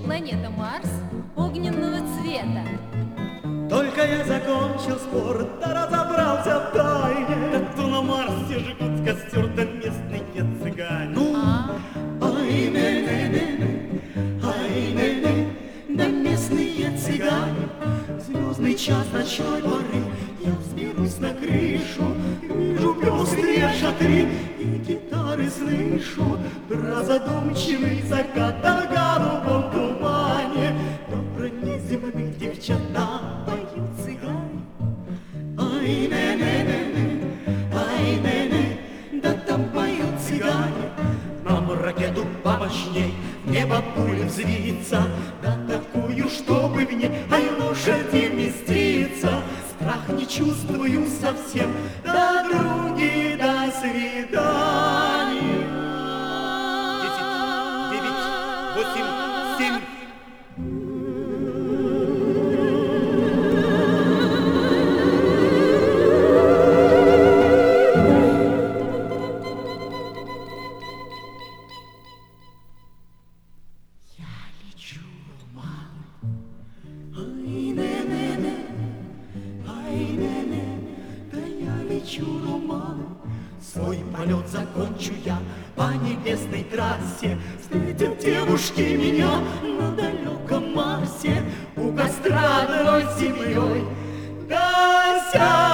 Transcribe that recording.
планета Марс огненного цвета. Только я закончил спор, да разобрался в тайне. Да то на Марсе жгут костер, да местные цыгане. Ну, ай-не-не-не, ай-не-не, да местные цыгане. Звездный час ночной поры, я взберусь на крышу, вижу пестрые шатры и гитары слышу. Про задумчивый закат на голубом тумане, да про неземных девчат поют цыгане. Ай-не-не-не-не, ай-не-не, да там поют цыгане. Нам ракету помощней, в небо пули взвиться, да такую, чтобы в ней лошади вместиться. Страх не чувствую совсем, до други, до свидания. 10, 9, 8, 7. Свой полет закончу я по небесной трассе. Встретят девушки меня на далеком Марсе, у костра одной семьей. Да